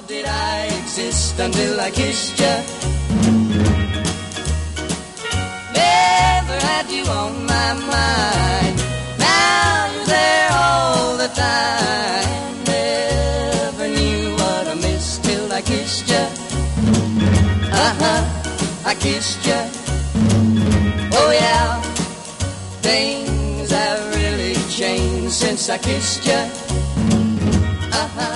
did I exist until I kissed you? Never had you on my mind. Now you're there all the time. Never knew what I missed till I kissed you. I kissed you. Oh yeah, things have really changed since I kissed you.